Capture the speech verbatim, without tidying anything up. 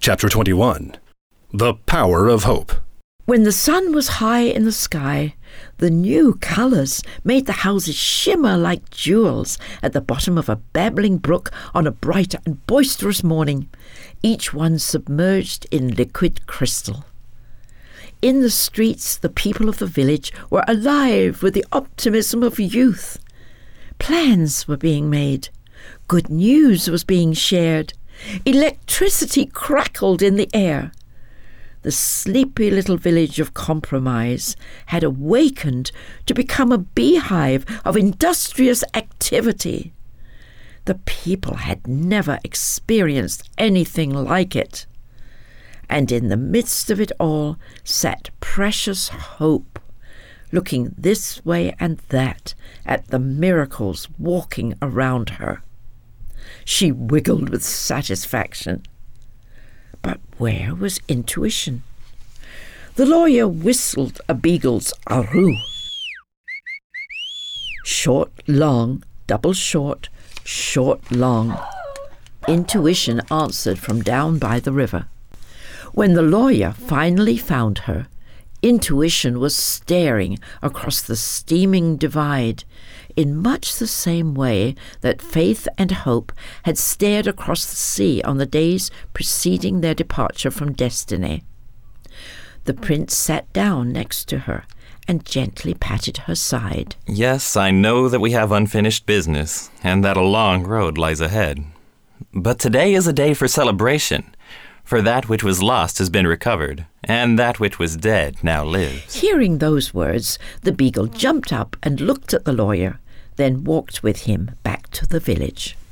Chapter twenty-one. The Power of Hope. When the sun was high in the sky, the new colours made the houses shimmer like jewels at the bottom of a babbling brook on a bright and boisterous morning, each one submerged in liquid crystal. In the streets, the people of the village were alive with the optimism of youth. Plans were being made. Good news was being shared. Electricity crackled in the air. The sleepy little village of Compromise had awakened to become a beehive of industrious activity. The people had never experienced anything like it. And in the midst of it all sat precious Hope, looking this way and that at the miracles walking around her. She wiggled with satisfaction. But where was Intuition? The lawyer whistled a beagle's aroo. Short, long, double short, short, long. Intuition answered from down by the river. When the lawyer finally found her, Intuition was staring across the steaming divide in much the same way that Faith and Hope had stared across the sea on the days preceding their departure from Destiny. The prince sat down next to her and gently patted her side. Yes, I know that we have unfinished business, and that a long road lies ahead. But today is a day for celebration, for that which was lost has been recovered, and that which was dead now lives. Hearing those words, the beagle jumped up and looked at the lawyer, then walked with him back to the village.